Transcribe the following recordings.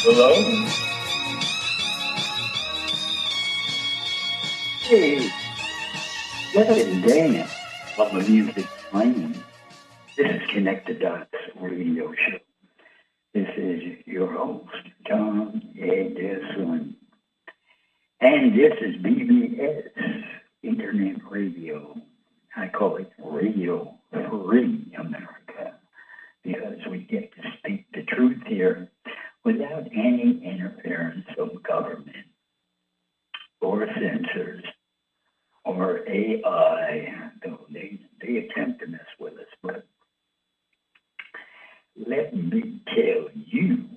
Hello? Hey, get it dance of the music playing. This is Connect the Dots radio show. This is your host, Tom Edison. And this is BBS, Internet Radio. I call it Radio Free America because we get to speak the truth here without any interference of government or censors or AI, though they attempt to mess with us. But let me tell you,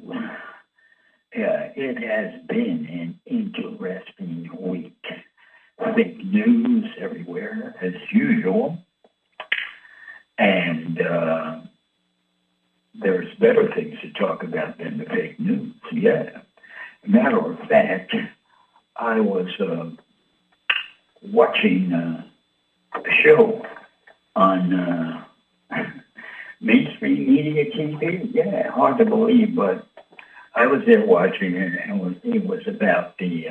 it has been an interesting week. Fake news everywhere, as usual. And there's better things to talk about than the fake news. Yeah. Matter of fact, I was watching a show on mainstream media TV. Yeah, hard to believe, but I was there watching it, and it was about the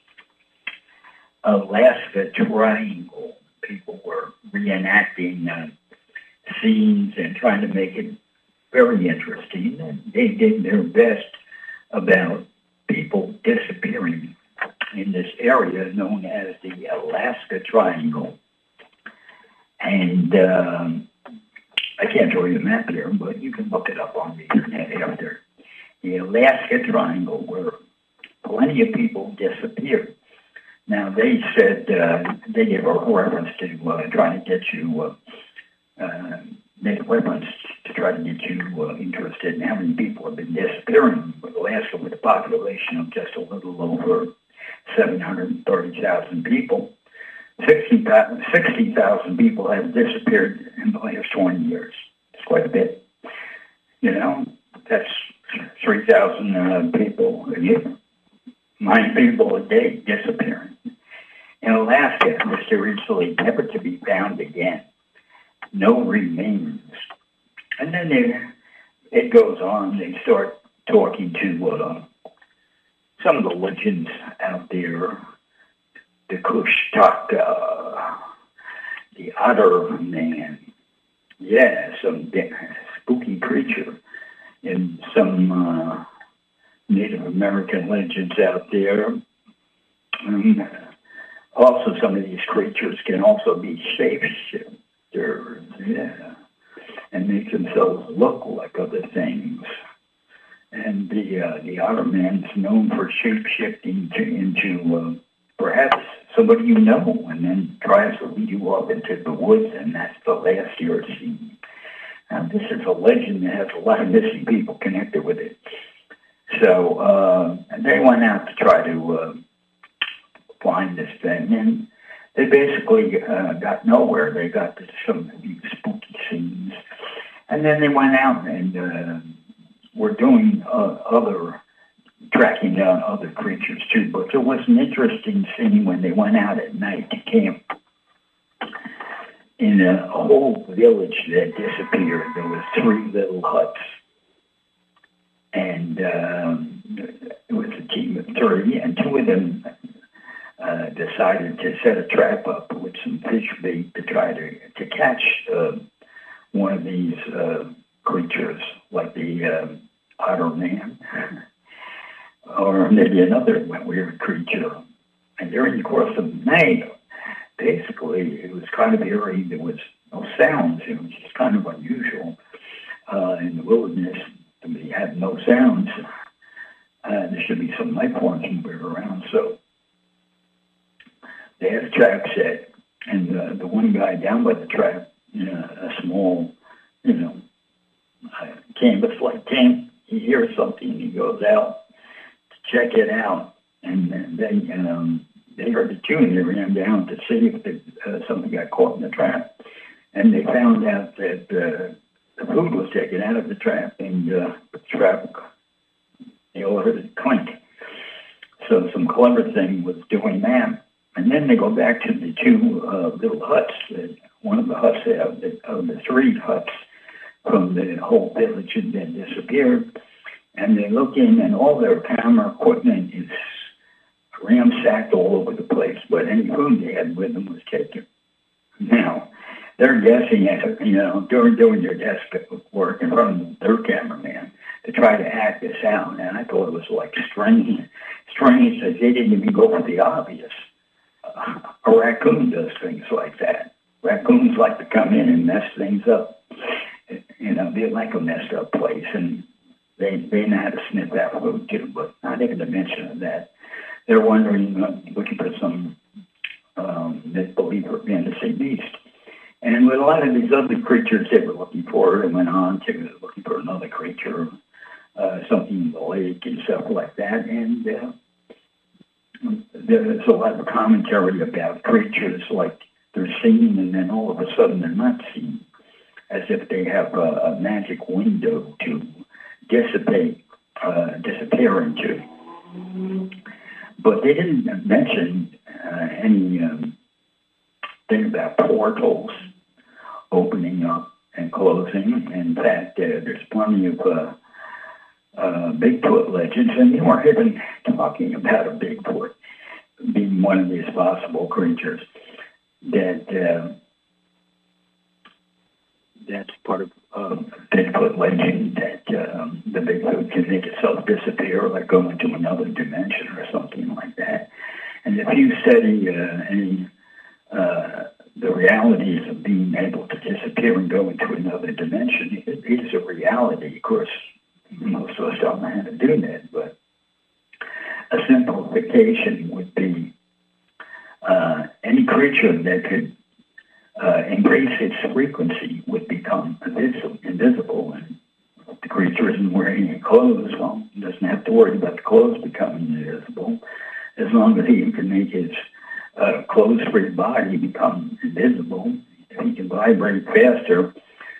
Alaska Triangle. People were reenacting scenes and trying to make it very interesting. And they did their best about people disappearing in this area known as the Alaska Triangle. And I can't show you the map here, but you can look it up on the internet after. The Alaska Triangle, where plenty of people disappeared. Now, they said, they gave a reference to trying to get you, made a reference to try to get you interested in how many people have been disappearing. But Alaska, with a population of just a little over 730,000 people, 60,000 people have disappeared in the last 20 years. It's quite a bit. You know, that's 3,000 people a year. 9 people a day disappearing. In Alaska, mysteriously never to be found again. No remains. And then it goes on. They start talking to some of the legends out there. The Kushtaka, the Otter Man. Yeah, some spooky creature. And some Native American legends out there. Also, some of these creatures can also be shapeshifters, yeah, and make themselves look like other things. And the Otter Man's known for shape-shifting into perhaps somebody you know, and then tries to lead you off into the woods, and that's the last you're seen. Now, this is a legend that has a lot of missing people connected with it. So they went out to try to find this thing, and they basically got nowhere. They got to some of these spooky scenes, and then they went out and were doing tracking down other creatures too. But there was an interesting scene when they went out at night to camp in a whole village that disappeared. There was 3 little huts. And it was a team of 3, and 2 of them decided to set a trap up with some fish bait to try to catch one of these creatures, like the Otter Man, or maybe another weird creature. And during the course of the night, basically, it was kind of eerie. There was no sounds. It was just kind of unusual in the wilderness. We had no sounds. There should be some life forms moving around. So they had a trap set, and the one guy down by the trap, a small, canvas-like tent, he hears something. He goes out to check it out, and they heard the tune. They ran down to see if something got caught in the trap, and they found out that the food was taken out of the trap, and the trap, they all heard it clink. So some clever thing was doing that. And then they go back to the 2 little huts. One of the huts of the 3 huts from the whole village had been disappeared. and they look in, and all their camera equipment is ramsacked all over the place, but any food they had with them was taken. Now, they're guessing at, during doing their desk work in front of their cameraman to try to act this out, and I thought it was like strange that they didn't even go for the obvious. A raccoon does things like that. Raccoons like to come in and mess things up. They like a messed up place, and they know how to sniff that food too, but not even to mention that. They're wondering, looking for some make-believe or fantasy beast. And with a lot of these other creatures they were looking for, they went on to looking for another creature, something in the lake and stuff like that. And there's a lot of commentary about creatures like they're seen and then all of a sudden they're not seen, as if they have a magic window to disappear into. But they didn't mention any thing about portals opening up and closing. In fact, there's plenty of Bigfoot legends, and they weren't even talking about a Bigfoot being one of these possible creatures. That's part of Bigfoot legend, that the Bigfoot can make itself disappear, like go into another dimension or something like that. And if you study the realities of being able to disappear and go into another dimension, it is a reality. Of course, most of us don't know how to do that, but a simplification would be any creature that could increase its frequency would become invisible. And if the creature isn't wearing any clothes, well, he doesn't have to worry about the clothes becoming invisible. As long as he can make his clothes-free body become invisible, if he can vibrate faster,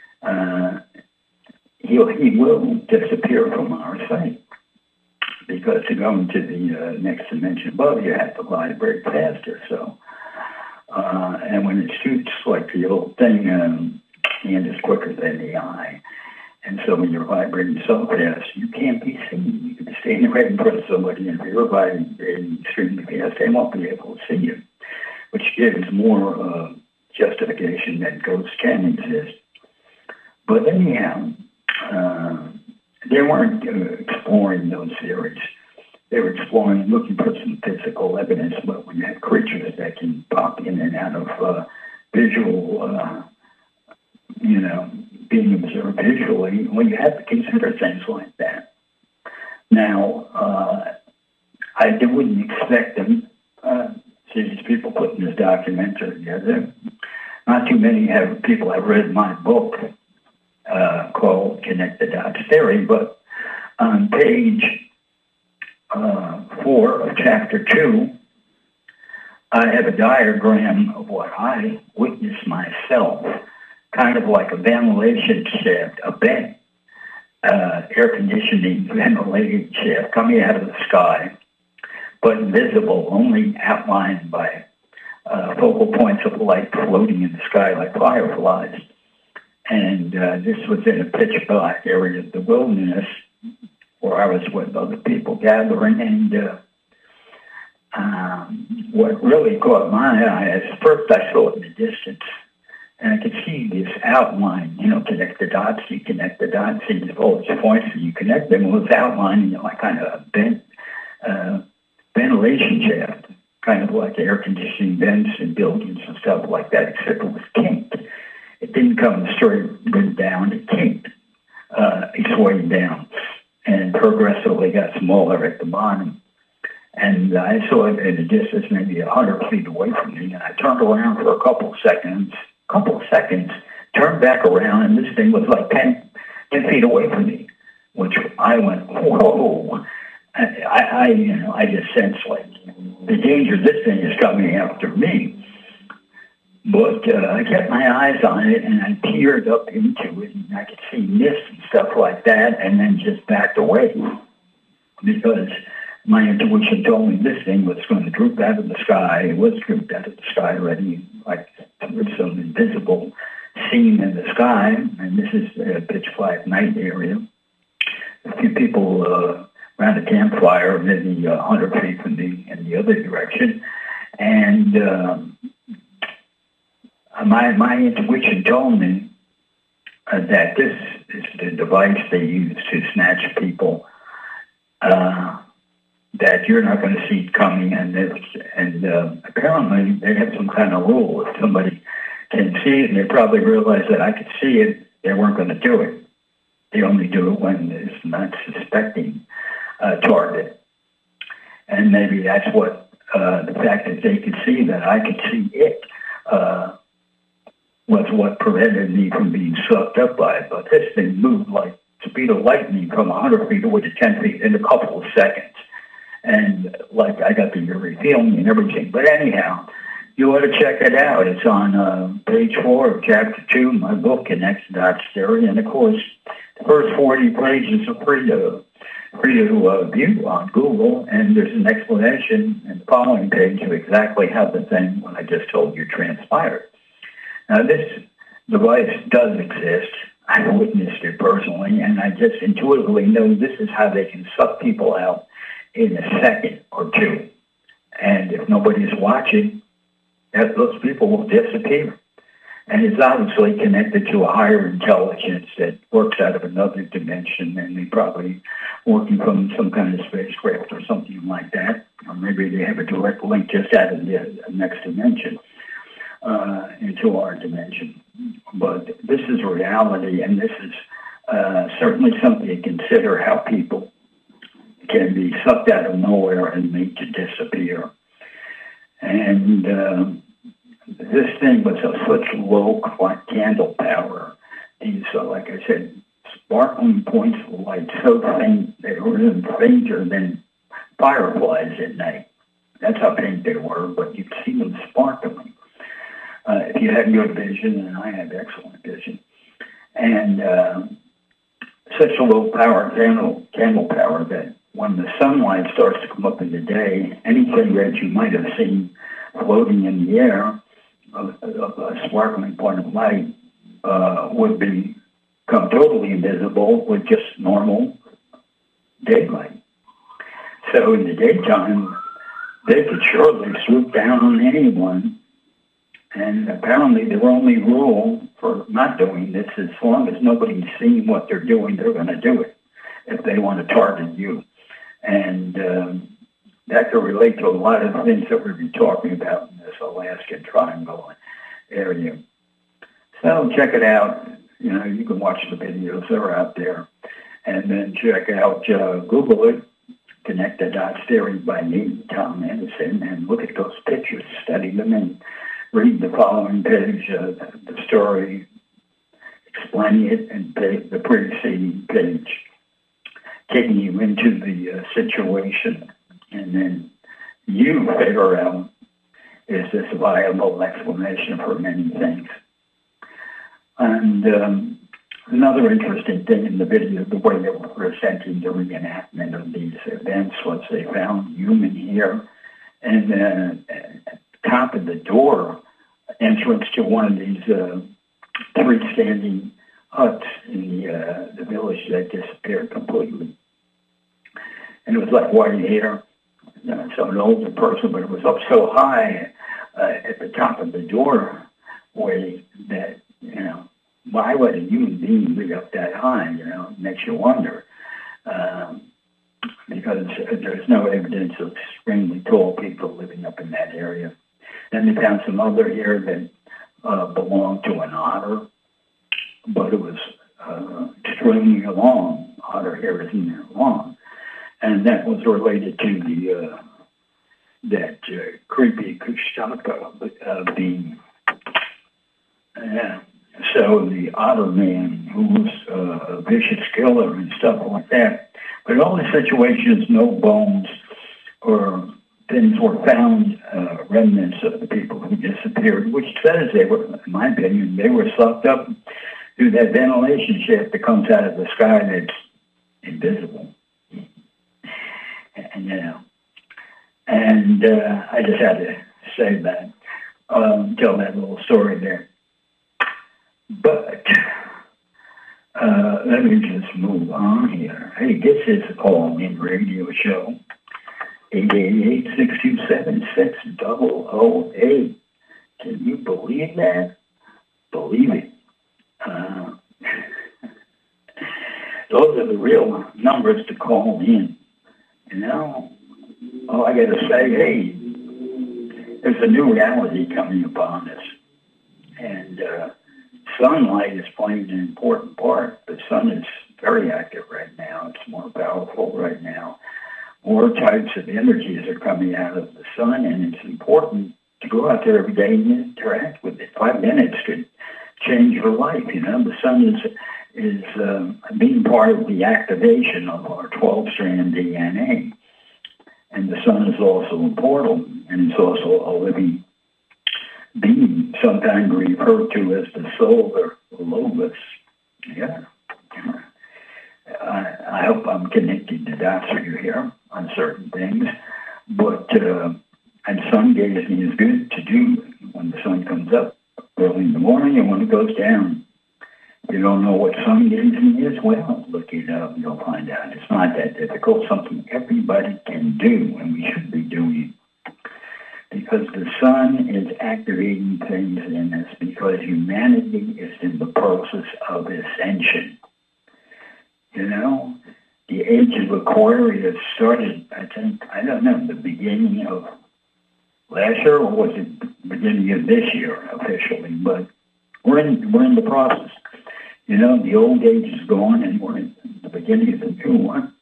he will disappear from our sight. Because to go into the next dimension above, you have to vibrate faster. So, and when it shoots like the old thing, hand is quicker than the eye. And so when you're vibrating so fast, you can't be seen. You can be standing right in front of somebody, and if you're vibrating extremely fast, they won't be able to see you, which gives more justification that ghosts can exist. But anyhow, they weren't exploring those theories. They were exploring, looking for some physical evidence, but when you have creatures that can pop in and out of visual, being observed visually, well, you have to consider things like that. Now, I wouldn't expect them, see these people putting this documentary together. Not too many people have read my book called Connect the Dots Theory, but on page 4 of chapter 2, I have a diagram of what I witnessed myself, kind of like a ventilation shaft, a vent, air conditioning ventilation shaft coming out of the sky, but invisible, only outlined by focal points of light floating in the sky like fireflies. And this was in a pitch black area of the wilderness where I was with other people gathering. And what really caught my eye is first I saw it in the distance. And I could see this outline, connect the dots, you connect the dots, see all these points, and you connect them with this outline, like kind of a bent ventilation shaft, kind of like air conditioning vents in buildings and stuff like that, except it was kinked. It didn't come straight down, it kinked its way down and progressively got smaller at the bottom. And I saw it at a distance, maybe 100 feet away from me, and I turned around for a couple of seconds, turned back around, and this thing was like 10 feet away from me, which I went, whoa. I just sensed like the danger, this thing is coming after me. But I kept my eyes on it, and I peered up into it, and I could see mist and stuff like that, and then just backed away because my intuition told me this thing was going to droop out of the sky. It was drooped out of the sky already, like with some invisible seam in the sky, and this is a pitch black night area. a few people around a campfire, maybe 100 feet from me in the other direction. And my intuition told me that this is the device they use to snatch people that you're not going to see coming. And apparently they have some kind of rule. If somebody can see it, and they probably realize that I could see it, they weren't going to do it. They only do it when it's not suspecting target. And maybe that's what the fact that they could see that I could see it was what prevented me from being sucked up by it. But this thing moved like speed of lightning from 100 feet away to 10 feet in a couple of seconds. And like I got the eerie feeling and everything. But anyhow, you ought to check it out. It's on page 4 of chapter 2 of my book, Connected Dots Theory. And of course, the first 40 pages are free to view on Google. And there's an explanation in the following page of exactly how the thing, what I just told you, transpired. Now, this device does exist. I've witnessed it personally, and I just intuitively know this is how they can suck people out in a second or two. And if nobody's watching, those people will disappear. And it's obviously connected to a higher intelligence that works out of another dimension, and they're probably working from some kind of spacecraft or something like that. Or maybe they have a direct link just out of the next dimension into our dimension. But this is reality, and this is certainly something to consider, how people can be sucked out of nowhere and made to disappear. And this thing was of such low candle power. These, like I said, sparkling points of light so faint they were even fainter than fireflies at night. That's how faint they were, but you could see them sparkling. If you had good vision, and I have excellent vision. And such a low power candle power that when the sunlight starts to come up in the day, anything that you might have seen floating in the air of a sparkling point of light would become totally invisible with just normal daylight. So in the daytime, they could surely swoop down on anyone. And apparently their only rule for not doing this is as long as nobody's seeing what they're doing, they're going to do it if they want to target you. And that could relate to a lot of things that we've been talking about in this Alaskan Triangle area. So check it out. You know, you can watch the videos. They're out there. And then check out, Google it, Connected Dots Theory by me, Tom Anderson, and look at those pictures, study them, and read the following page of the story, explaining it, and the preceding page, taking you into the situation. And then you figure out, is this a viable explanation for many things? And another interesting thing in the video, the way they were presenting the reenactment of these events, was they found human hair and at the top of the door entrance to one of these freestanding huts in the village that disappeared completely. And it was like white hair. So an older person, but it was up so high at the top of the doorway that, you know, why would a human being be up that high? You know, it makes you wonder. Because there's no evidence of extremely tall people living up in that area. Then they found some other hair that belonged to an otter, but it was extremely long. Otter hair isn't that long. And that was related to that creepy Kushtaka being. So the otter man, who was a vicious killer and stuff like that. But all the situations, no bones or things were found, remnants of the people who disappeared, which says they were, in my opinion, they were sucked up through that ventilation shaft that comes out of the sky that's invisible. And, you know, and I just had to say that, tell that little story there. But Let me just move on here. Hey, this is a call-in radio show. 888-627-6008. Can you believe that? Believe it. Those are the real numbers to call in. You know, all I got to say, hey, there's a new reality coming upon us. And sunlight is playing an important part. The sun is very active right now. It's more powerful right now. More types of energies are coming out of the sun, and it's important to go out there every day and interact with it. 5 minutes could change your life. You know, the sun is being part of the activation of our 12-strand DNA. And the sun is also a portal, and it's also a living being, sometimes referred to as the solar logos. Yeah. I hope I'm connecting the dots for you here on certain things. But and sun gazing is good to do when the sun comes up early in the morning and when it goes down. If you don't know what sun gazing is, well, look it up. You'll find out. It's not that difficult. Something everybody can do, and we should be doing. Because the sun is activating things in us because humanity is in the process of ascension. You know, the age of Aquarius started, I don't know, the beginning of last year, or was it the beginning of this year officially? But we're in the process. You know, the old age is gone, and we're in the beginning of the new one.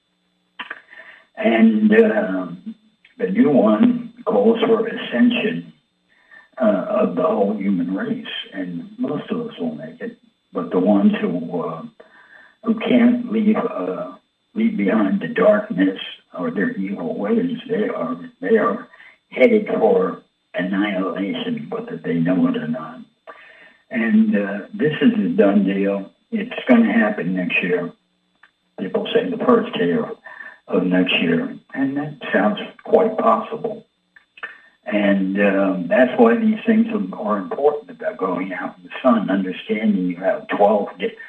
And the new one calls for ascension of the whole human race, and most of us will make it. But the ones who can't leave behind the darkness or their evil ways, they are headed for annihilation, whether they know it or not. And this is a done deal. It's going to happen next year. People say the first year of next year, and that sounds quite possible. And that's why these things are important about going out in the sun, understanding you have 12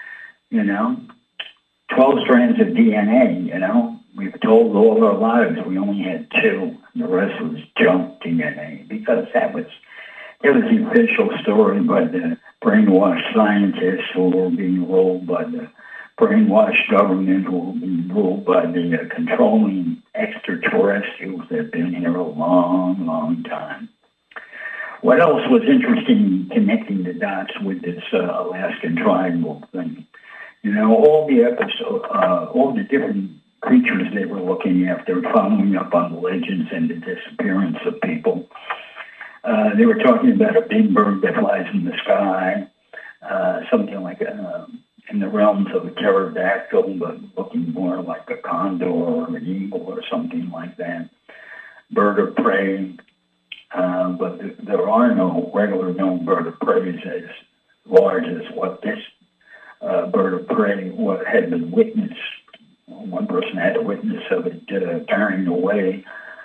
strands of DNA, you know. We've told all our lives we only had 2. The rest was junk DNA because it was the official story by the brainwashed scientists who were being ruled by the brainwashed government, who were being ruled by the controlling extraterrestrials that have been here a long, long time. What else was interesting connecting the dots with this Alaskan Triangle thing? You know, all the episodes, all the different creatures they were looking after, following up on the legends and the disappearance of people. They were talking about a big bird that flies in the sky, something like in the realms of a pterodactyl, but looking more like a condor or an eagle or something like that. Bird of prey, but there are no regular known bird of prey as large as what this bird of prey had been witnessed. One person had a witness of it carrying away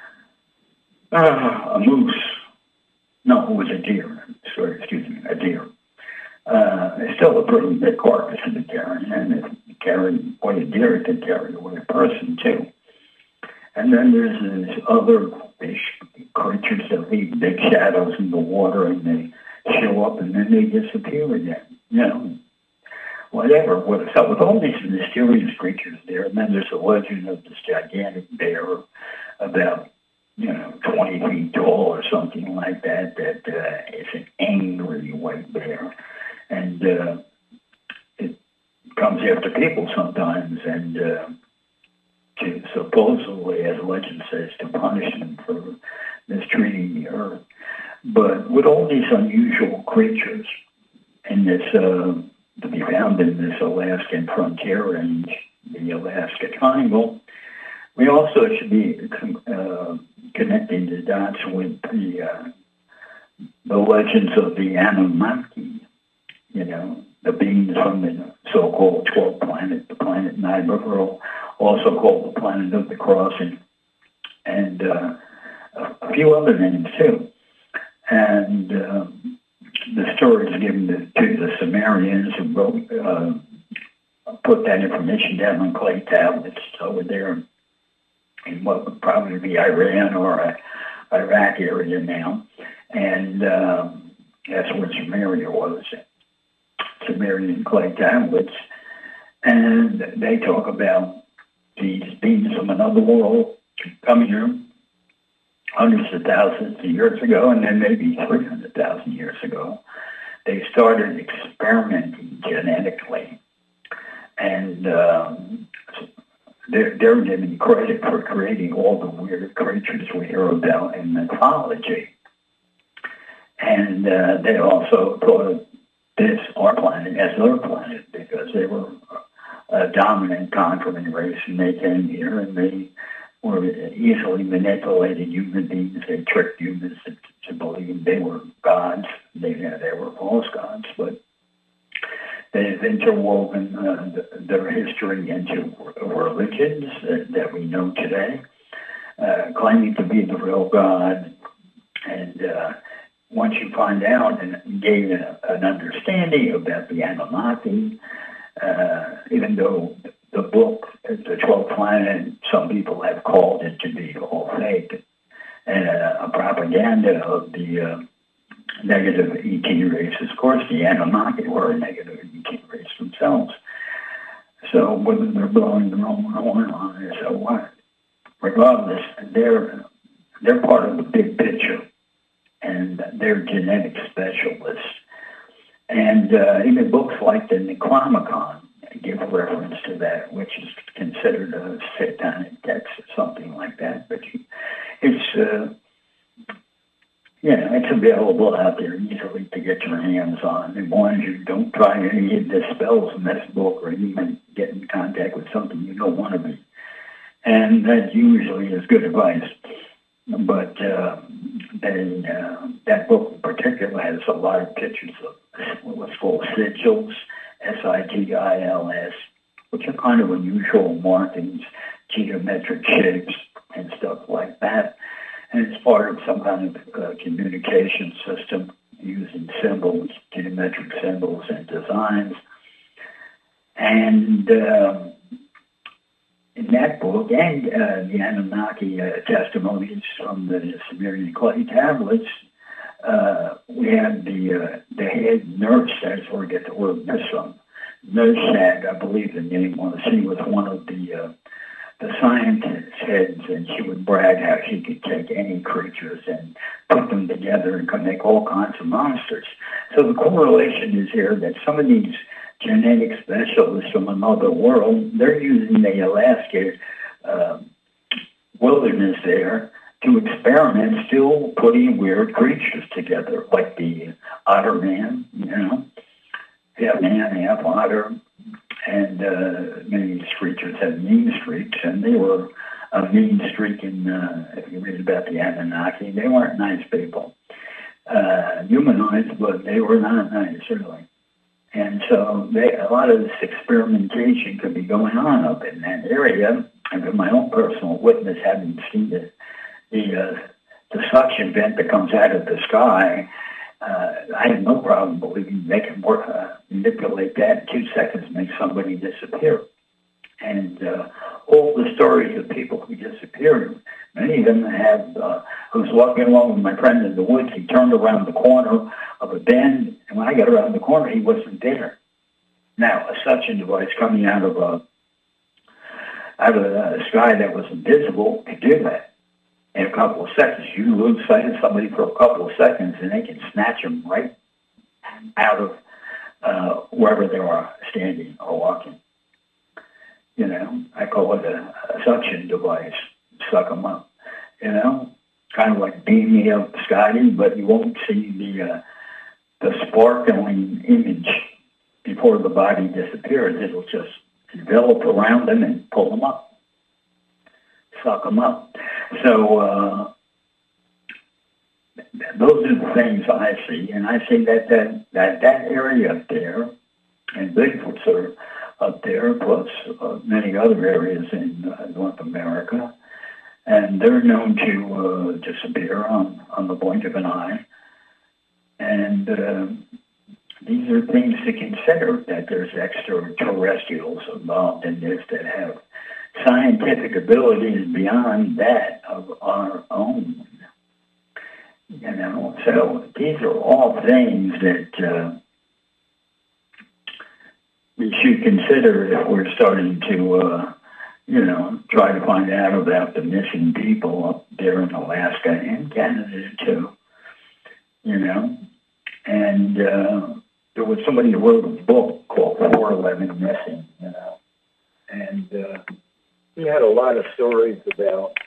a moose. No, it was a deer. A deer. It's still a pretty big carcass to be carrying, and if you carry away a deer, it can carry away a person too. And then there's these other fish creatures that leave big shadows in the water, and they show up and then they disappear again. You know, whatever. So with all these mysterious creatures there, and then there's a legend of this gigantic bear about 20 feet tall or something like that, is an angry white bear. And it comes after people sometimes, and to supposedly, as legend says, to punish them for mistreating the earth. But with all these unusual creatures in this, to be found in this Alaskan frontier range, the Alaska Triangle, we also should be connecting the dots with the legends of the Anunnaki, the beings from the so-called 12th planet, the planet Nibiru, also called the planet of the crossing, and a few other names too. And the story is given to the Sumerians who wrote put that information down on clay tablets over there in what would probably be Iran or Iraq area now. And that's where Sumeria was, Sumerian clay tablets. And they talk about these beings from another world coming here hundreds of thousands of years ago, and then maybe 300,000 years ago. They started experimenting genetically. And they're given credit for creating all the weird creatures we hear about in mythology. And they also thought of this, our planet, as their planet, because they were a dominant conquering race, and they came here and they were easily manipulated human beings. They tricked humans to believe they were gods. They were false gods, but they've interwoven their history into religions that we know today, claiming to be the real God. And once you find out and gain an understanding about the Anunnaki, even though the book, The 12th Planet, some people have called it to be all fake, and a propaganda of the negative ET races. Of course, the Anunnaki were a negative ET race themselves. So whether they're blowing their own horn on it, so what? Regardless, they're part of the big picture, and they're genetic specialists. And even books like the Necronomicon give reference to that, which is considered a satanic text or something like that. But it's it's available out there easily to get your hands on. And warns you, don't try any of the spells in this book or even get in contact with something you don't want to be. And that usually is good advice. But that book in particular has a lot of pictures of what's called sigils, S-I-G-I-L-S, which are kind of unusual markings, geometric shapes, and stuff like that. And it's part of some kind of communication system using symbols, geometric symbols and designs. And in that book, and the Anunnaki testimonies from the Sumerian clay tablets, we have the head nurse, that's where we get the word nurse from. Nurse Shag, I believe the name was. She was one of the scientist heads, and she would brag how she could take any creatures and put them together and could make all kinds of monsters. So the correlation is here that some of these genetic specialists from another world, they're using the Alaska wilderness there to experiment, still putting weird creatures together, like the otter man, half man, half otter. And many of these creatures have mean streaks, and they were a mean streak if you read about the Anunnaki, they weren't nice people. Humanoids, but they were not nice, really. And so a lot of this experimentation could be going on up in that area. And from my own personal witness, having seen the suction vent that comes out of the sky, I have no problem believing they can manipulate that in 2 seconds, make somebody disappear. And all the stories of people who disappeared, many of them have, I was walking along with my friend in the woods, he turned around the corner of a bend, and when I got around the corner, he wasn't there. Now, a suction device coming out of a sky that was invisible could do that. In a couple of seconds, you lose sight of somebody for a couple of seconds, and they can snatch them right out of wherever they are standing or walking. I call it a suction device, suck them up. Kind of like beam me up, Scotty, but you won't see the sparkling image before the body disappears. It'll just envelop around them and pull them up, suck them up. So those are the things I see, and I see that area up there, and Bigfoots are up there, plus many other areas in North America, and they're known to disappear on the blink of an eye. And these are things to consider, that there's extraterrestrials involved in this that have scientific abilities beyond that of our own. So these are all things that we should consider if we're starting to, try to find out about the missing people up there in Alaska and Canada too. And there was somebody who wrote a book called 411 Missing, and he had a lot of stories about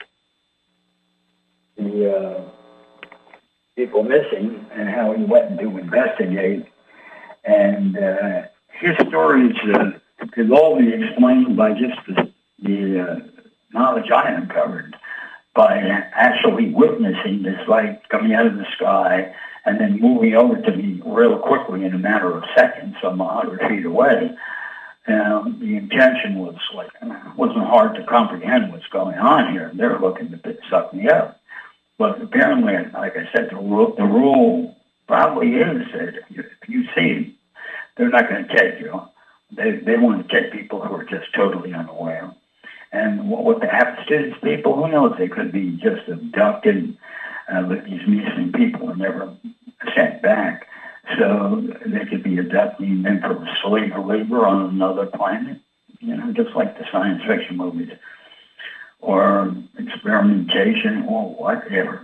the people missing and how he went to investigate. And his stories could all be explained by just the knowledge I uncovered, by actually witnessing this light coming out of the sky and then moving over to me real quickly in a matter of seconds, some 100 feet away. The intention was wasn't hard to comprehend what's going on here. They're looking to suck me up. But apparently, like I said, the rule probably is that if you see it, they're not going to take you. They want to take people who are just totally unaware. And what happens to these people, who knows? They could be just abducted with these missing people and never sent back. So they could be abducting them for slave labor on another planet, just like the science fiction movies, or experimentation or whatever,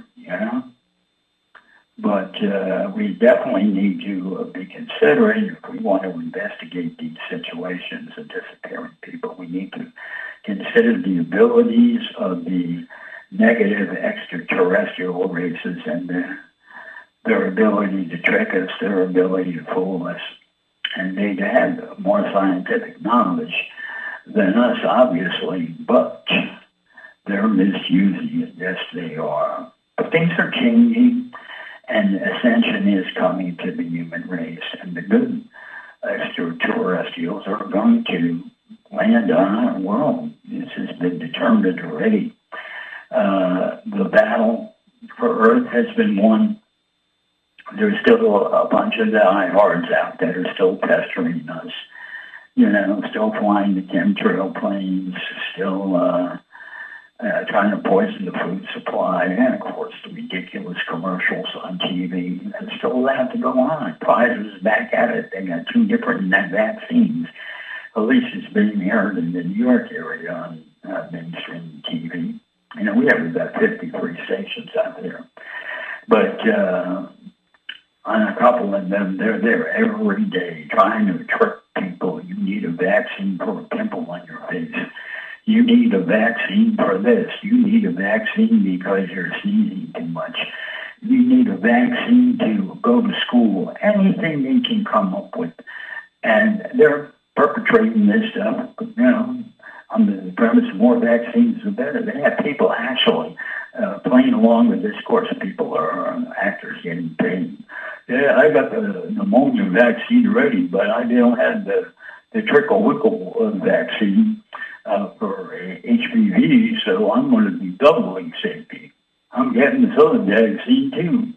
But we definitely need to be considering, if we want to investigate these situations of disappearing people, we need to consider the abilities of the negative extraterrestrial races and their ability to trick us, their ability to fool us, and they have more scientific knowledge than us, obviously, but they're misusing it. Yes, they are. But things are changing, and ascension is coming to the human race, and the good extraterrestrials are going to land on our world. This has been determined already. The battle for Earth has been won. There's still a bunch of diehards out that are still pestering us, still flying the chemtrail planes, still trying to poison the food supply, and of course the ridiculous commercials on TV. And still allowed to go on. Pfizer's back at it. They got 2 different vaccines. At least it's being aired in the New York area on mainstream TV. We have about 53 stations out there. But on a couple of them, they're there every day trying to trick people. You need a vaccine for a pimple on your face. You need a vaccine for this. You need a vaccine because you're sneezing too much. You need a vaccine to go to school. Anything they can come up with. And they're perpetrating this stuff, on the premise of more vaccines, the better. They have people actually playing along with this. Of course, people are actors getting paid. Yeah, I got the pneumonia vaccine ready, but I don't have the trickle-wickle vaccine for HPV, so I'm going to be doubling safety. I'm getting this other vaccine too,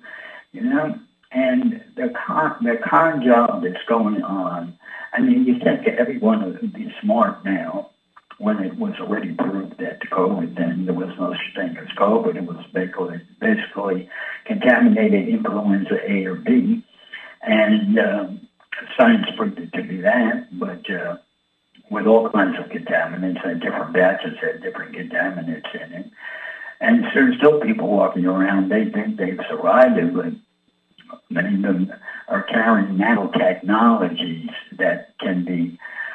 And the con job that's going on, you think everyone would be smart now when it was already proved that the COVID, then there was no such thing as COVID. It was basically contaminated influenza A or B, and science proved it to be that, but with all kinds of contaminants, and different batches had different contaminants in it. And so there's still people walking around, they think they've survived it, but many of them are carrying nanotechnologies that can be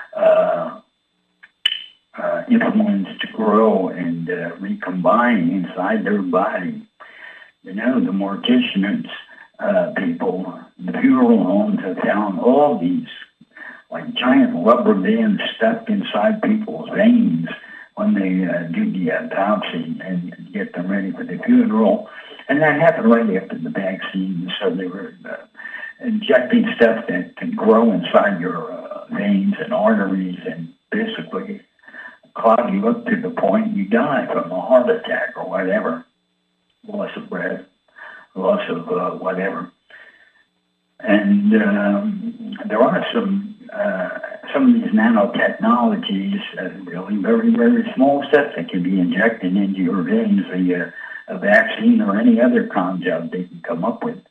influenced to grow and recombine inside their body. The morticians, people, the funeral homes have found all these like giant rubber bands stuck inside people's veins when they do the autopsy and get them ready for the funeral. And that happened right after the vaccine, so they were injecting stuff that can grow inside your veins and arteries and basically clog you up to the point you die from a heart attack or whatever, loss of breath, loss of whatever. And there are some of these nanotechnologies, really very, very small steps that can be injected into your veins via a vaccine or any other conjugate they can come up with.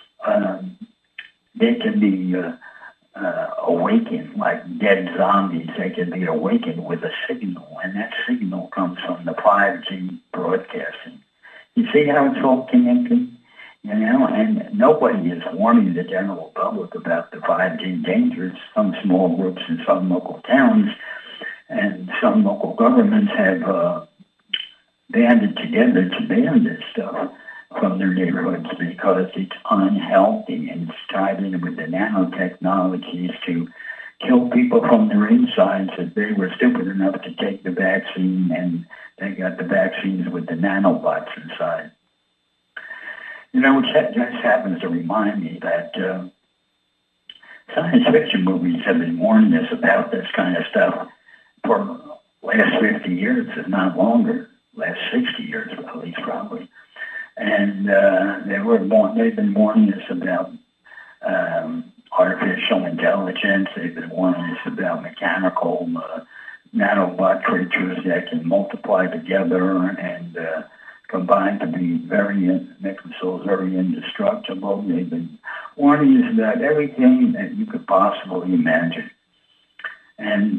They can be awakened like dead zombies. They can be awakened with a signal, and that signal comes from the 5G broadcasting. You see how it's all connected? You know, and nobody is warning the general public about the 5G dangers. Some small groups in some local towns and some local governments have banded together to ban this stuff from their neighborhoods because it's unhealthy and it's tied in with the nanotechnologies to kill people from their insides if they were stupid enough to take the vaccine and they got the vaccines with the nanobots inside. You know, it just happens to remind me that science fiction movies have been warning us about this kind of stuff for the last 50 years, if not longer, last 60 years at least probably. And they've been warning us about artificial intelligence. They've been warning us about mechanical nanobot creatures that can multiply together and combined to make themselves very indestructible. They've been warning us about everything that you could possibly imagine. And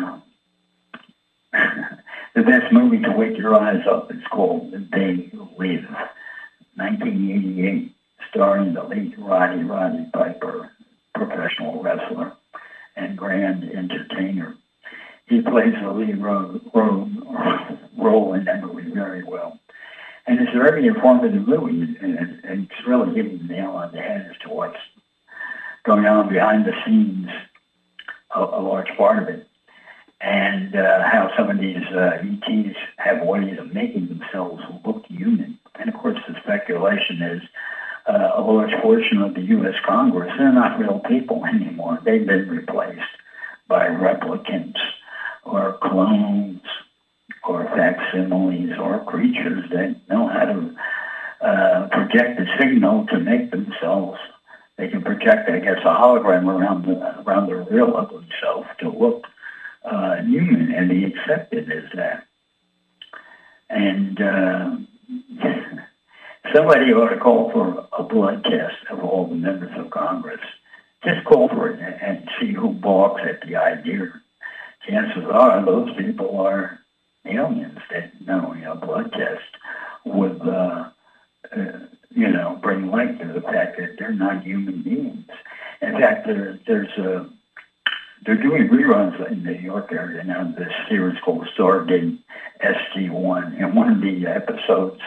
the best movie to wake your eyes up is called They Live, 1988, starring the late Roddy Piper, professional wrestler and grand entertainer. He plays the lead role in that movie very well. And it's a very informative movie, and it's really hitting the nail on the head as to what's going on behind the scenes, a large part of it, and how some of these ETs have ways of making themselves look human. And, of course, the speculation is a large portion of the U.S. Congress, they're not real people anymore. They've been replaced by replicants or clones or facsimiles or creatures that know how to project a signal to make themselves. They can project, I guess, a hologram around their real ugly self to look human and be accepted as that. And somebody ought to call for a blood test of all the members of Congress. Just call for it and see who balks at the idea. Chances are those people are aliens that a blood test would, bring light to the fact that they're not human beings. In fact, they're doing reruns in the New York area now. This series called Stargate SG-1, and one of the episodes,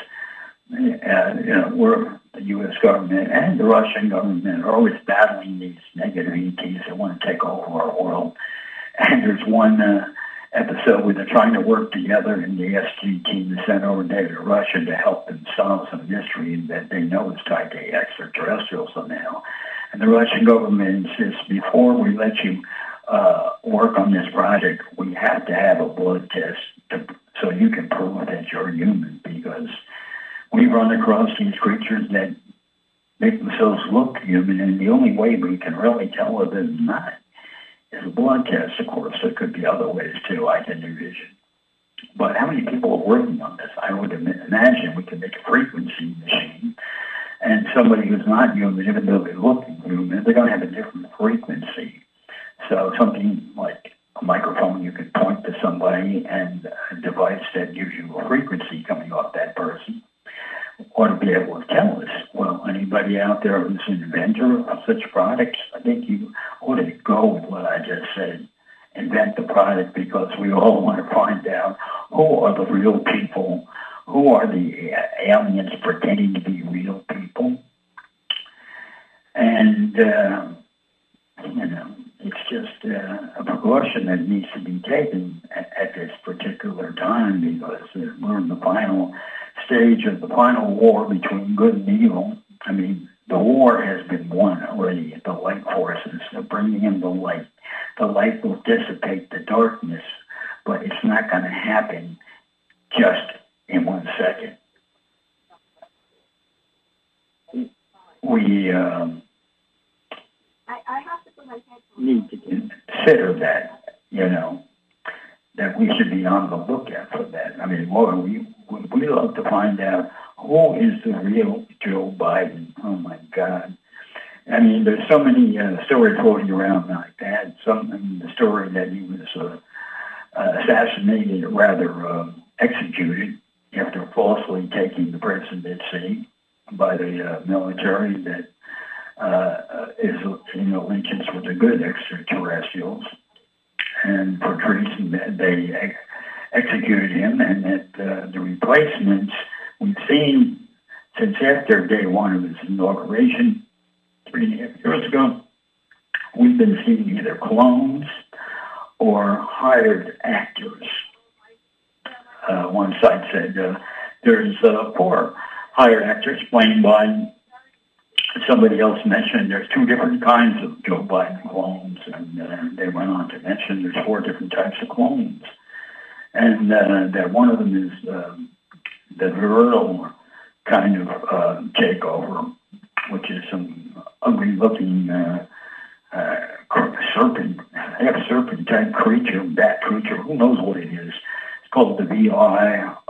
where the U.S. government and the Russian government are always battling these negative ETs that want to take over our world. And there's one episode where they're trying to work together, and the SG team is sent over there to Russia to help them solve some mystery that they know is tied to extraterrestrials somehow. And the Russian government insists, before we let you work on this project, we have to have a blood test so you can prove that you're human, because we run across these creatures that make themselves look human, and the only way we can really tell whether they're not is a blood test. Of course, there could be other ways too, I can envision. But how many people are working on this? I would imagine we could make a frequency machine, and somebody who's not human, even though they look human, they're going to have a different frequency. So something like a microphone, you could point to somebody, and a device that gives you a frequency coming off that person ought to be able to tell us. Well, anybody out there who's an inventor of such products, I think you ought to go with what I just said. Invent the product, because we all want to find out who are the real people, who are the aliens pretending to be real people. And, it's just a precaution that needs to be taken at this particular time, because we're in the final stage of the final war between good and evil. I mean, the war has been won already. The light forces are bringing in the light. The light will dissipate the darkness, but it's not going to happen just in 1 second. need to consider that, that we should be on the lookout for that. I mean, boy, we love to find out who is the real Joe Biden. Oh, my God. I mean, there's so many stories floating around like that. The story that he was assassinated, or rather executed, after falsely taking the presidency by the military that is in allegiance with the good extraterrestrials, and for treason that they executed him, and that the replacements we've seen since after day one of his inauguration 3.5 years ago, we've been seeing either clones or hired actors. One site said there's 4 hired actors playing by. Somebody else mentioned there's 2 different kinds of Joe Biden clones, and they went on to mention there's 4 different types of clones, and that one of them is the virile kind of takeover, which is some ugly-looking serpent type creature, bat creature. Who knows what it is? It's called the VIRIL.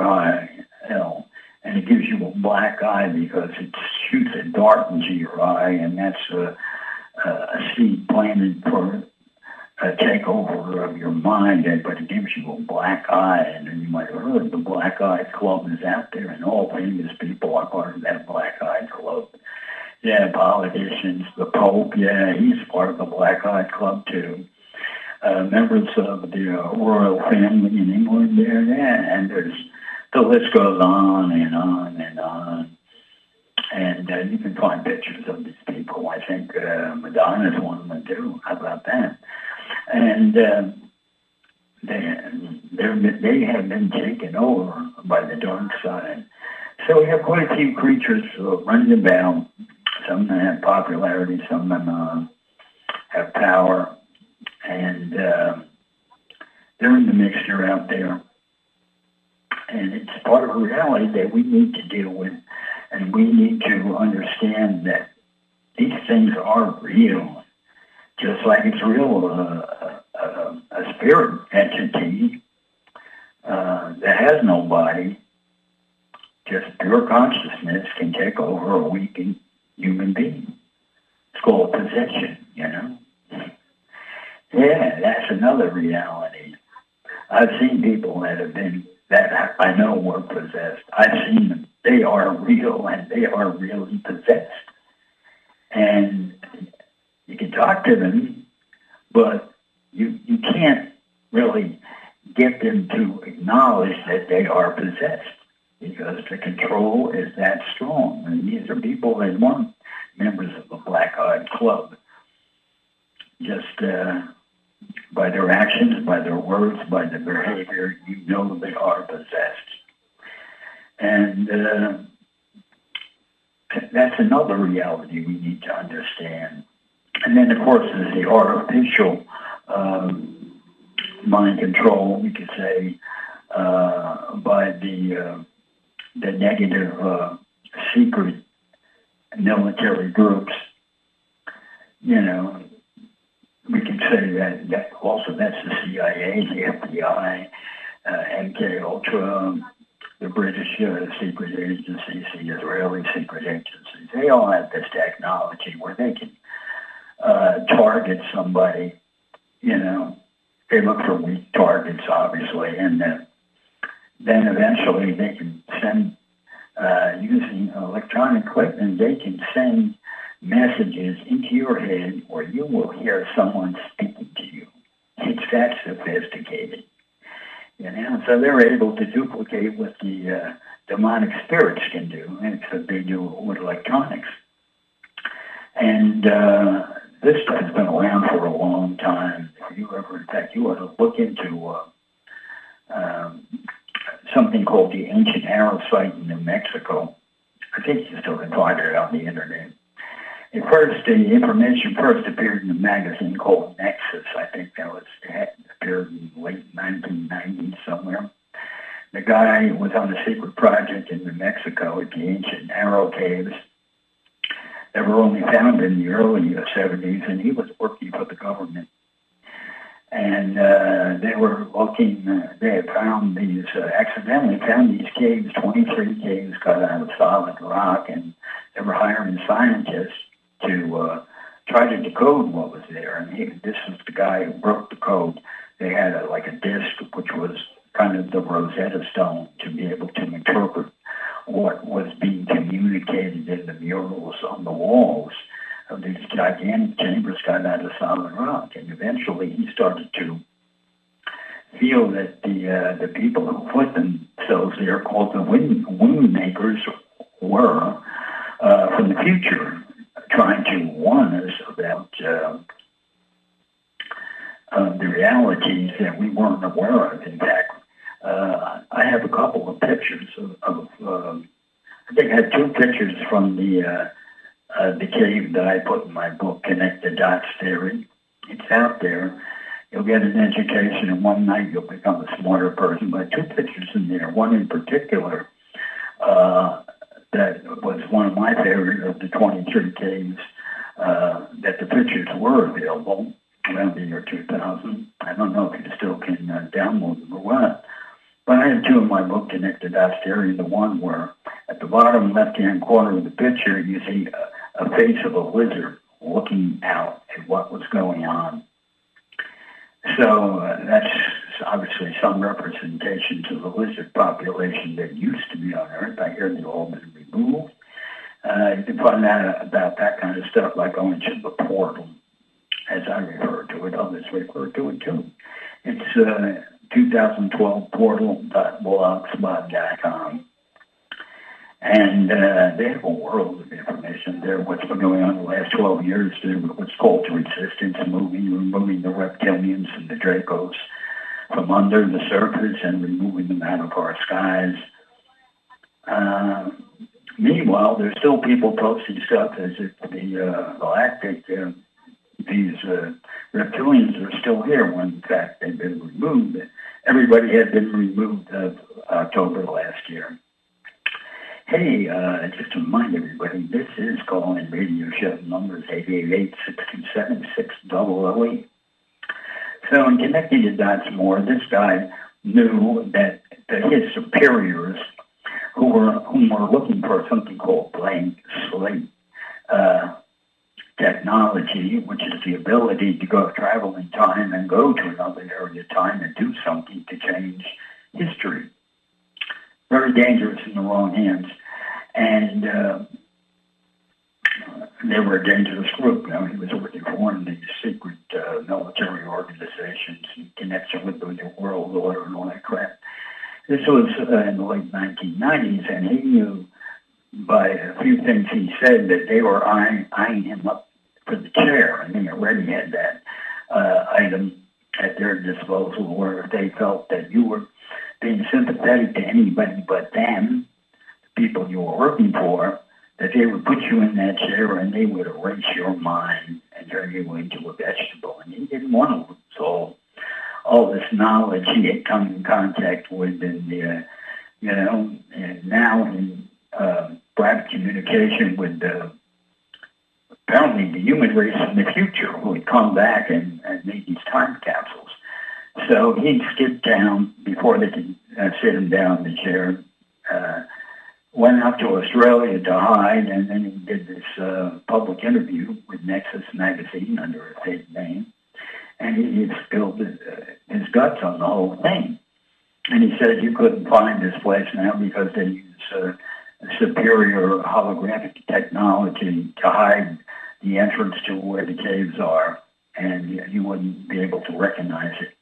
And it gives you a black eye because it shoots a dart into your eye, and that's a seed planted for a takeover of your mind, but it gives you a black eye. And you might have heard the Black Eye Club is out there, and all famous people are part of that Black Eye Club. Yeah, politicians, the Pope, yeah, he's part of the Black Eye Club too. Members of the royal family in England there, yeah, and the list goes on and on and on. And you can find pictures of these people. I think Madonna's one of them too. How about that? And they have been taken over by the dark side. So we have quite a few creatures running about. Some of them have popularity, some of them have power. And they're in the mixture out there. And it's part of reality that we need to deal with. And we need to understand that these things are real. Just like it's real, a spirit entity that has no body, just pure consciousness can take over a weakened human being. It's called possession, Yeah, that's another reality. I've seen people that I know were possessed. I've seen them. They are real, and they are really possessed. And you can talk to them, but you can't really get them to acknowledge that they are possessed because the control is that strong. And these are people that weren't members of the Black Eyed Club. Just by their actions, by their words, by their behavior, you know they are possessed. And that's another reality we need to understand. And then, of course, there's the artificial mind control, we could say, by the negative secret military groups. We can say that also that's the CIA, the FBI, MK Ultra, the British secret agencies, the Israeli secret agencies. They all have this technology where they can target somebody. They look for weak targets, obviously, and then eventually they can send, using electronic equipment, they can send messages into your head where you will hear someone speaking to you. It's that sophisticated. So they're able to duplicate what the demonic spirits can do, and it's what they do with electronics. And this stuff has been around for a long time. If you ever, in fact, you ought to look into something called the Ancient Arrow Site in New Mexico. I think you still can find it on the internet. The information first appeared in a magazine called Nexus. I think it appeared in the late 1990s somewhere. The guy was on a secret project in New Mexico at the Ancient Arrow Caves, that were only found in the early 70s, and he was working for the government. And they were looking, they had found these, accidentally found these caves, 23 caves cut out of solid rock, and they were hiring scientists to try to decode what was there. And this was the guy who broke the code. They had like a disc, which was kind of the Rosetta Stone, to be able to interpret what was being communicated in the murals on the walls of these gigantic chambers cut out of solid rock. And eventually he started to feel that the people who put themselves there, called the wound makers, were from the future, trying to warn us about the realities that we weren't aware of. In fact, I have a couple of pictures of I think I have two pictures from the cave that I put in my book, Connect the Dots Theory. It's out there. You'll get an education, and one night you'll become a smarter person. But two pictures in there, one in particular, that was one of my favorites of the 23 caves, that the pictures were available around the year 2000. I don't know if you still can download them or what. But I have two in my book, Connect the Dots Theory. The one where at the bottom left-hand corner of the picture, you see a face of a lizard looking out at what was going on. So that's obviously some representation to the lizard population that used to be on Earth. I hear they've all been removed. You can find out about that kind of stuff by going to the portal, as I refer to it. Others refer to it too. It's 2012 portal.blogspot.com. And they have a world of information there. What's been going on the last 12 years to what's called the resistance movement, removing the reptilians and the Dracos from under the surface and removing them out of our skies. Meanwhile, there's still people posting stuff as if the galactic, these reptilians are still here when in fact they've been removed. Everybody had been removed of October last year. Hey, just to remind everybody, this is call-in radio show numbers 888-627-6008. So in connecting the dots more, this guy knew that his superiors, whom were looking for something called blank slate technology, which is the ability to travel in time and go to another area of time and do something to change history. Very dangerous in the wrong hands. And they were a dangerous group. You know, he was working for one of these secret military organizations in connection with the New World Order and all that crap. This was in the late 1990s, and he knew by a few things he said that they were eyeing him up for the chair, and they already had that item at their disposal where if they felt that you were being sympathetic to anybody but them, the people you were working for, that they would put you in that chair and they would erase your mind and turn you into a vegetable. And he didn't want to lose all this knowledge he had come in contact with in the, and now in private communication with apparently the human race in the future who would come back and make these time capsules. So he'd skip town before they could sit him down in the chair, went out to Australia to hide, and then he did this public interview with Nexus Magazine under a fake name, and he spilled his guts on the whole thing. And he said you couldn't find this place now because they use superior holographic technology to hide the entrance to where the caves are, and you wouldn't be able to recognize it.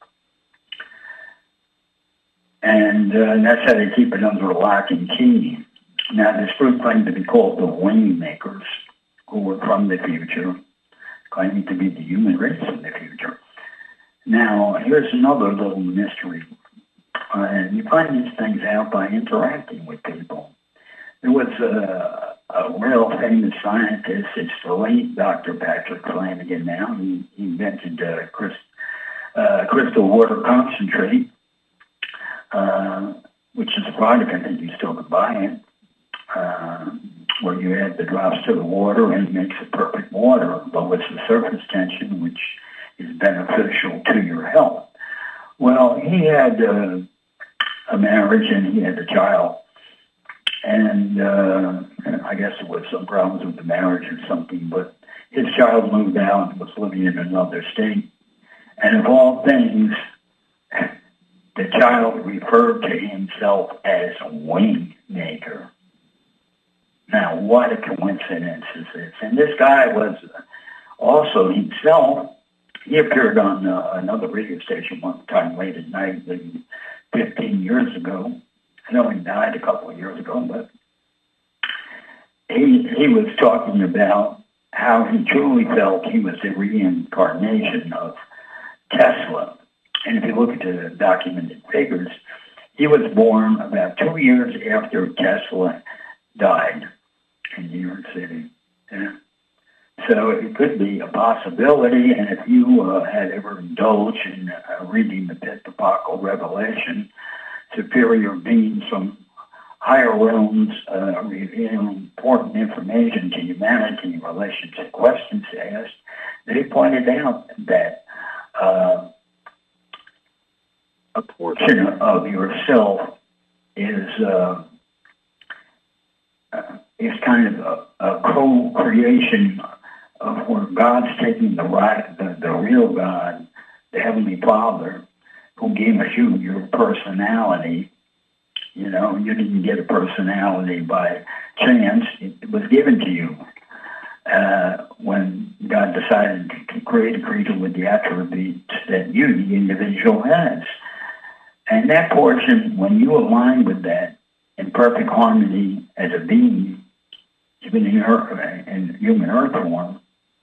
And that's how they keep it under lock and key. Now, this group claimed to be called the Wing Makers, who were from the future, claiming to be the human race in the future. Now, here's another little mystery. You find these things out by interacting with people. There was a real famous scientist, it's the late Dr. Patrick Flanagan now. He invented crystal water concentrate, which is a product I think you still can buy it. where you add the drops to the water and it makes a perfect water, lowers the surface tension, which is beneficial to your health. Well, he had a marriage and he had a child. And I guess there was some problems with the marriage or something, but his child moved out and was living in another state. And of all things, the child referred to himself as a wing maker. Now, what a coincidence is this? And this guy was also himself, he appeared on another radio station one time late at night, maybe 15 years ago. I know he died a couple of years ago, but he was talking about how he truly felt he was the reincarnation of Tesla. And if you look at the documented figures, he was born about 2 years after Tesla died in New York City. Yeah. So it could be a possibility, and if you had ever indulged in reading the Fifth Apocalyptic Revelation, superior beings from higher realms revealing important information to humanity in relation to questions asked, they pointed out that a portion of yourself is kind of a co-creation of where God's taking the real God, the Heavenly Father, who gave you your personality. You know, you didn't get a personality by chance. It was given to you when God decided to create a creature with the attributes that you, the individual, has. And that portion, when you align with that in perfect harmony as a being, even in human earth form,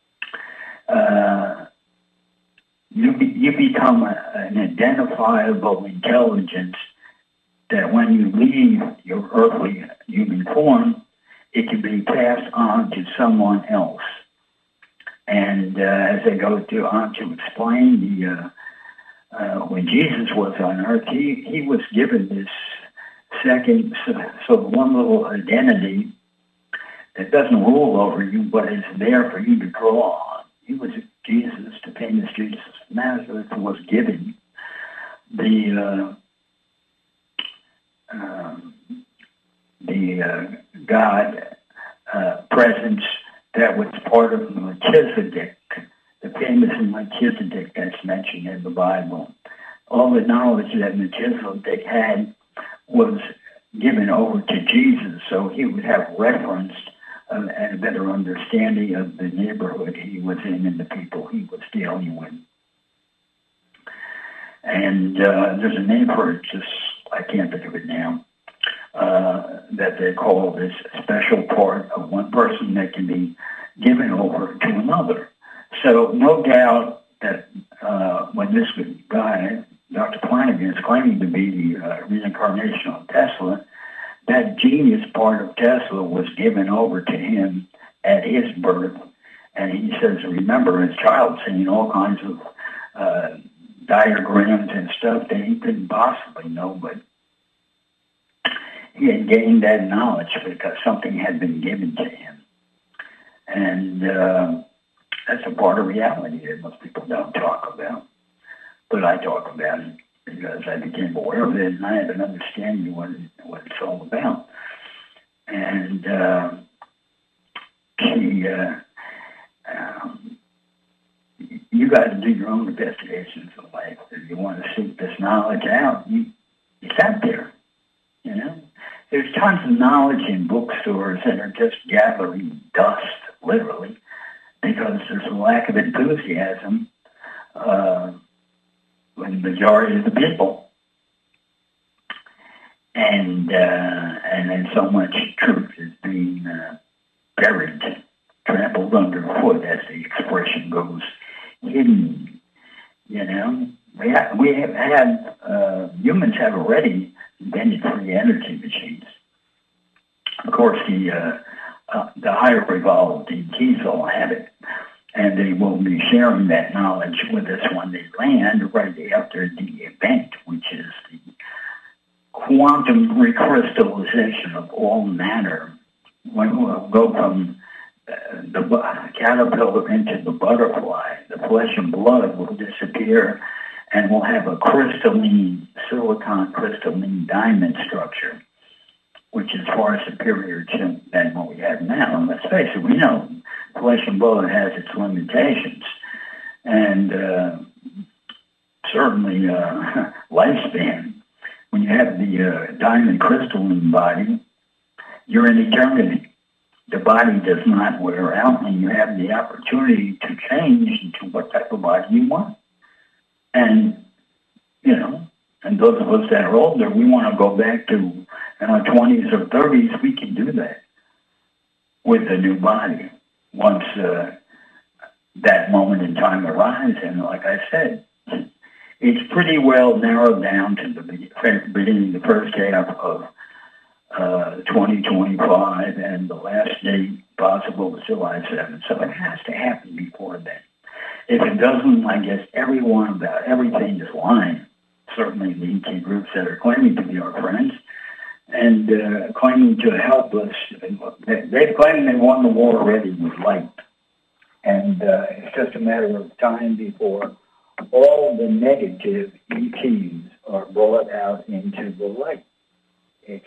you become an identifiable intelligence that when you leave your earthly human form, it can be passed on to someone else. And as I go on to explain, when Jesus was on earth, he was given this second, so one little identity that doesn't rule over you, but is there for you to draw on. He was Jesus, the famous Jesus of Nazareth, who was given the God presence that was part of Melchizedek, the famous Melchizedek that's mentioned in the Bible. All the knowledge that Melchizedek had was given over to Jesus, so he would have reference and a better understanding of the neighborhood he was in and the people he was dealing with. And there's a name for it, just I can't think of it now, that they call this special part of one person that can be given over to another. So no doubt that when this guy, Dr. Flanagan, is claiming to be the reincarnation of Tesla, that genius part of Tesla was given over to him at his birth. And he says, remember, as a child, seeing all kinds of diagrams and stuff that he couldn't possibly know, but he had gained that knowledge because something had been given to him. And that's a part of reality that most people don't talk about. But I talk about it because I became aware of it and I have an understanding of what it's all about. And you got to do your own investigations in life. If you want to seek this knowledge out, it's out there, you know. There's tons of knowledge in bookstores that are just gathering dust, literally, because there's a lack of enthusiasm with the majority of the people. And then so much truth is being buried, trampled underfoot, as the expression goes, hidden, you know. We have had, humans have already invented free energy machines. Of course, the higher evolved ETs all have it, and they will be sharing that knowledge with us when they land right after the event, which is the quantum recrystallization of all matter when we'll go from the caterpillar into the butterfly, the flesh and blood will disappear, and we'll have a silicon crystalline diamond structure, which is far superior than what we have now. And let's face it, we know flesh and blood has its limitations, and certainly lifespan. When you have the diamond crystalline body, you're in eternity. The body does not wear out, and you have the opportunity to change into what type of body you want. And, and those of us that are older, we want to go back to in our 20s or 30s, we can do that with a new body once that moment in time arrives. And like I said, it's pretty well narrowed down to the beginning, the first half of 2025, and the last date possible is July 7th. So it has to happen before then. If it doesn't, I guess everyone about everything is lying. Certainly the ET groups that are claiming to be our friends and claiming to help us. They've claimed they won the war already with light. And it's just a matter of time before all the negative ETs are brought out into the light. It's,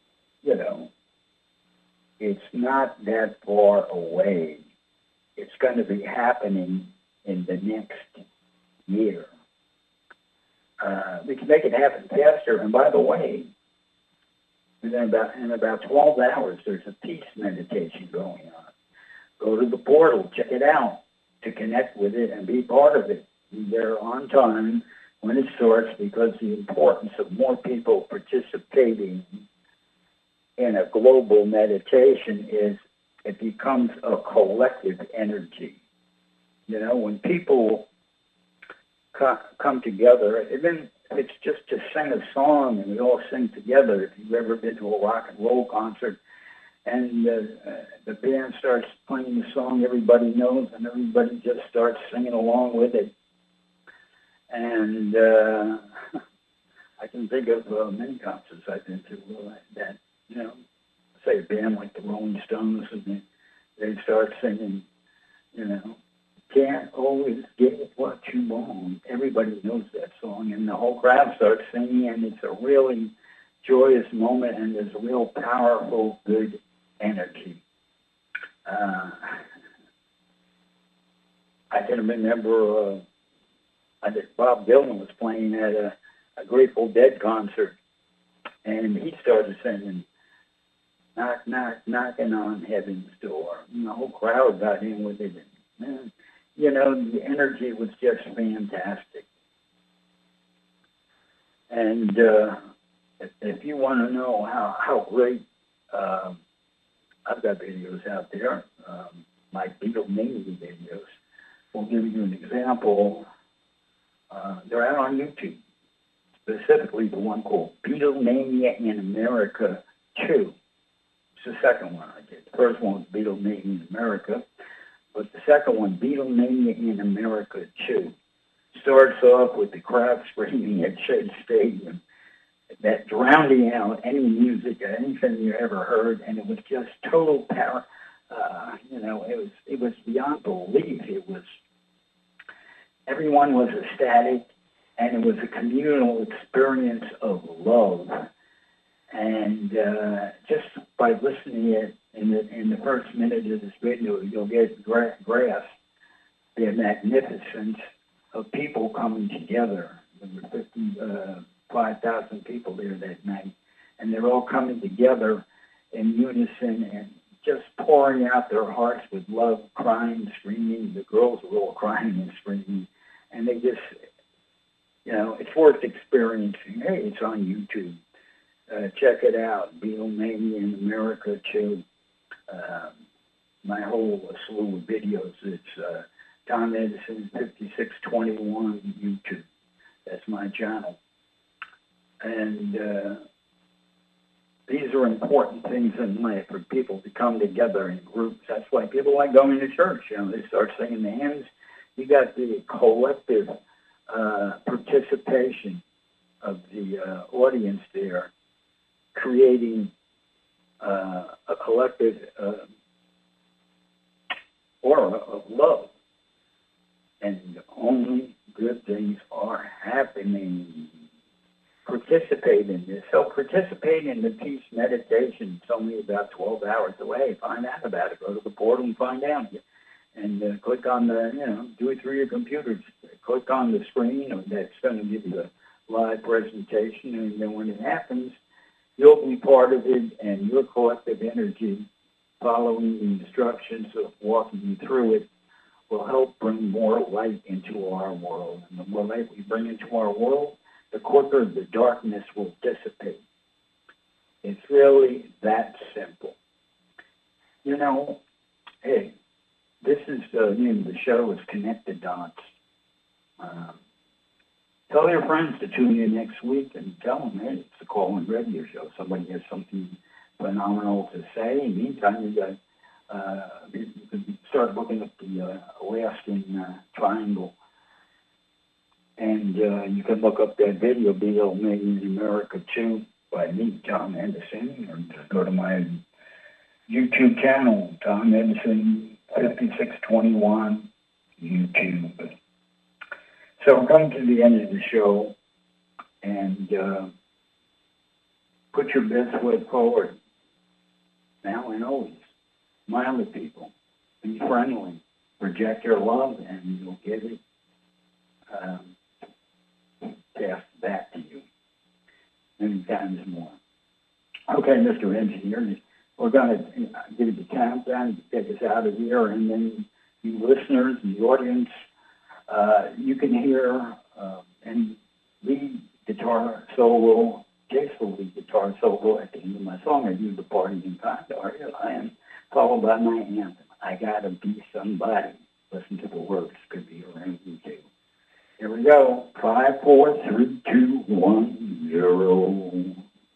it's not that far away. It's going to be happening in the next year. We can make it happen faster. And by the way, in about 12 hours, there's a peace meditation going on. Go to the portal, check it out, to connect with it and be part of it. Be there on time when it starts, because the importance of more people participating in a global meditation is it becomes a collective energy. When people come together, even if it's just to sing a song and we all sing together. If you've ever been to a rock and roll concert and the band starts playing the song everybody knows and everybody just starts singing along with it. And I can think of many concerts I've been to that, say a band like the Rolling Stones, and they start singing, can't always get what you want. Everybody knows that song, and the whole crowd starts singing, and it's a really joyous moment, and there's a real powerful, good energy. I can remember, I think Bob Dylan was playing at a Grateful Dead concert, and he started singing, knock, knock, knocking on heaven's door. And the whole crowd got in with it. And, the energy was just fantastic. And if you want to know how great, I've got videos out there, my Beatlemania videos. We'll give you an example. They're out on YouTube, specifically the one called Beatlemania in America 2. It's the second one I did. The first one was Beatlemania in America, but the second one, Beatlemania in America 2, starts off with the crowd screaming at Shea Stadium, that drowning out any music or anything you ever heard, and it was just total power. It was beyond belief. Everyone was ecstatic, and it was a communal experience of love. And just by listening to it in the first minute of this video, you'll get grasp the magnificence of people coming together. There were 5,000 people there that night, and they're all coming together in unison and just pouring out their hearts with love, crying, screaming. The girls were all crying and screaming, and they just, it's worth experiencing. Hey, it's on YouTube. Check it out, Beatlemania in America 2. My whole slew of videos. It's Tom Edison 5621 YouTube. That's my channel. And these are important things in life for people to come together in groups. That's why people like going to church. They start singing the hymns. You got the collective participation of the audience there, creating a collective aura of love, and only good things are happening. Participate in this. So participate in the peace meditation. It's only about 12 hours away. Find out about it. Go to the portal and find out. And click on the, do it through your computer. Click on the screen that's going to give you the live presentation. And then when it happens, you'll be part of it, and your collective energy, following the instructions of walking you through it, will help bring more light into our world. And the more light we bring into our world, the quicker the darkness will dissipate. It's really that simple. Hey, this is the name of the show is Connected Dots. Tell your friends to tune in next week and tell them, hey, it's a call-in radio show. Somebody has something phenomenal to say. In the meantime, you can start looking at the Alaskan Triangle. And you can look up that video, BL Made in America 2, by me, Tom Edison, or go to my YouTube channel, Tom Edison 5621 YouTube. So we're coming to the end of the show, and put your best foot forward, now and always. Smile at people. Be friendly. Project your love, and you'll get it passed back to you many times more. Okay, Mr. Engineer, we're going to give you the countdown to take us out of here, and then you listeners, the audience, you can hear any lead guitar solo, graceful lead guitar solo at the end of my song. I do the party in time, Lion, followed by my anthem, I Gotta Be Somebody. Listen to the words, could be around you too. Here we go. 5, 4, 3, 2, 1, 0.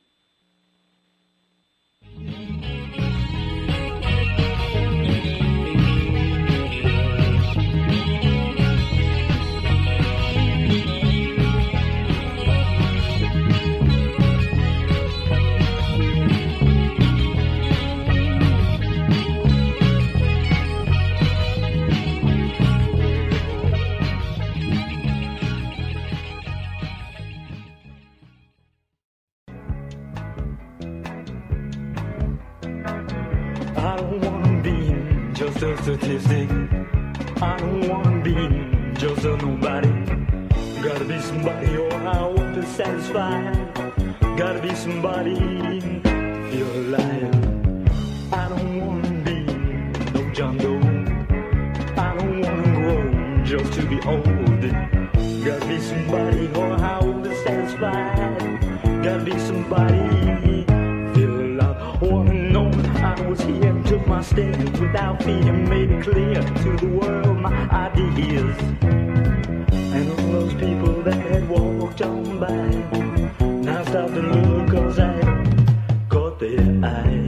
I don't wanna be just a statistic. I don't wanna be just a nobody. Gotta be somebody or I won't be satisfied. Gotta be somebody, feel alive. I don't wanna be no John Doe. I don't wanna grow just to be old. Gotta be somebody or I won't be satisfied. Gotta be somebody, feel alive. Wanna know I was here and took my stand without fear, made it clear to the world my ideas. And all those people that had walked on by now stop and look, cause I caught their eye.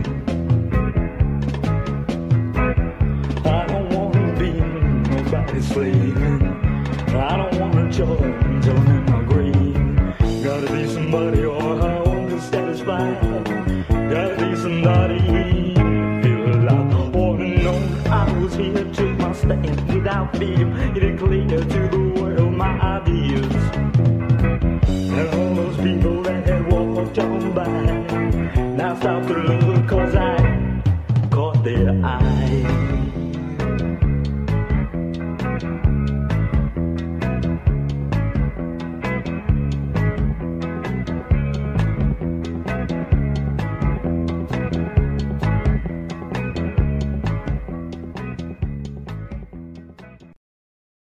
I don't wanna be nobody's slave. I don't wanna join in my grave. Gotta be somebody or I won't be satisfied. Gotta be somebody, feel alive. Wanna know I was here, took my stand without fear, made it clear to the world my ideas. And all those people that had walked on by now stop to look, cause I caught their eye.